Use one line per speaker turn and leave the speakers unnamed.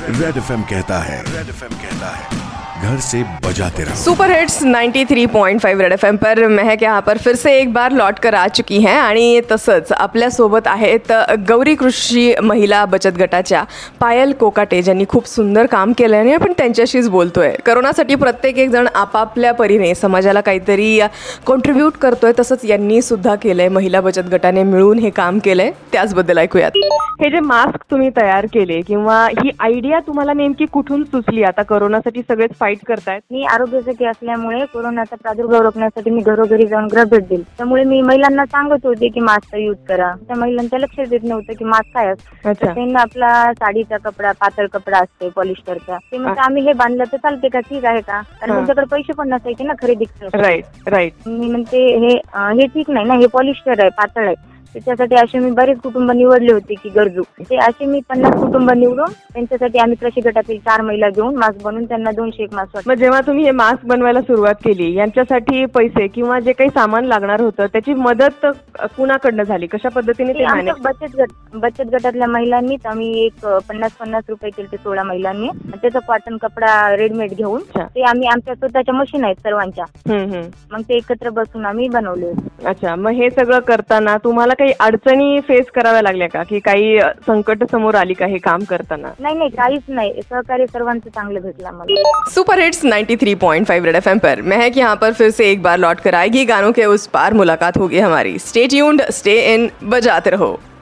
Red FM कहता है घर से बजाते रहो।
सुपर हिट्स 93.5 रेड एफएम पर महक यहाँ पर फिर से एक बार लौट कर आ चुकी हैं आणि तसंच आपल्यासोबत आहेत गौरी कृषी महिला बचत गटाच्या पायल कोकाटे, ज्यांनी खूप सुंदर काम केलं आहे. आपण त्यांच्याशीच बोलतोय. करोनासाठी प्रत्येक एक जण आपापल्या परीने समाजाला काहीतरी कॉन्ट्रीब्यूट करतोय, तसंच यांनी सुद्धा केलंय. महिला बचत गटाने मिळून हे काम केलंय, त्याचबद्दल ऐकूयात. हे जे मास्क तुम्ही तयार केले किंवा ही आयडिया तुम्हाला नेमकी कुठून सुचली? आता करोनासाठी सगळेच फाईट करतायत.
मी आरोग्यासाठी असल्यामुळे कोरोनाचा प्रादुर्भाव रोखण्यासाठी मी घरोघरी जाऊन गृह भेट दिली. त्यामुळे मी महिलांना सांगत होते की मास्क यूज करा. त्या महिलांच्या लक्षात देत नव्हतं की मास्क काय असतं. त्यांना आपला साडीचा कपडा, पातळ कपडा असतो पॉलिस्टरचा, ते म्हणजे आम्ही हे बांधलं तर चालते का, ठीक आहे का, कारण त्यांच्याकडे पैसे पण नसायचे ना खरेदी.
राईट.
मी म्हणते हे ठीक नाही ना, हे पॉलिस्टर आहे, पातळ आहे. त्याच्यासाठी असे मी बरेच कुटुंब निवडले होते की गरजू. ते असे मी 50 कुटुंब निवडून त्यांच्यासाठी आम्ही कृषी गटातील 4 महिला घेऊन मास्क बनवून त्यांना 200 एक मास्क.
मग जेव्हा तुम्ही हे मास्क बनवायला सुरुवात केली, यांच्यासाठी पैसे किंवा जे काही सामान लागणार होतं त्याची मदत कुणाकडनं झाली? कशा पद्धतीने ते मॅनेज?
बचत गटातल्या महिलांनीच आम्ही एक 50-50 रुपये केले ते 16 महिलांनी. त्याचा कॉटन कपडा रेडीमेड घेऊन ते आम्ही आमच्या स्वतःच्या मशीन आहेत सर्वांच्या, मग ते एकत्र बसून आम्ही बनवले.
अच्छा, मग हे सगळं करताना तुम्हाला काही अडचणी फेस कराव्या लागल्या का, की काही संकट समोर आली का हे काम करताना?
नहीं, काहीच नाही. सहकार्य सर्वांचं चांगलं भेटलं मला.
सुपर हिट्स 93.5 रेड एफएम पर महक यहाँ पर फिर से एक बार लौट कर आएगी. गानों के उस पार मुलाकात होगी हमारी. स्टे ट्यून्ड, स्टे इन, बजाते रहो.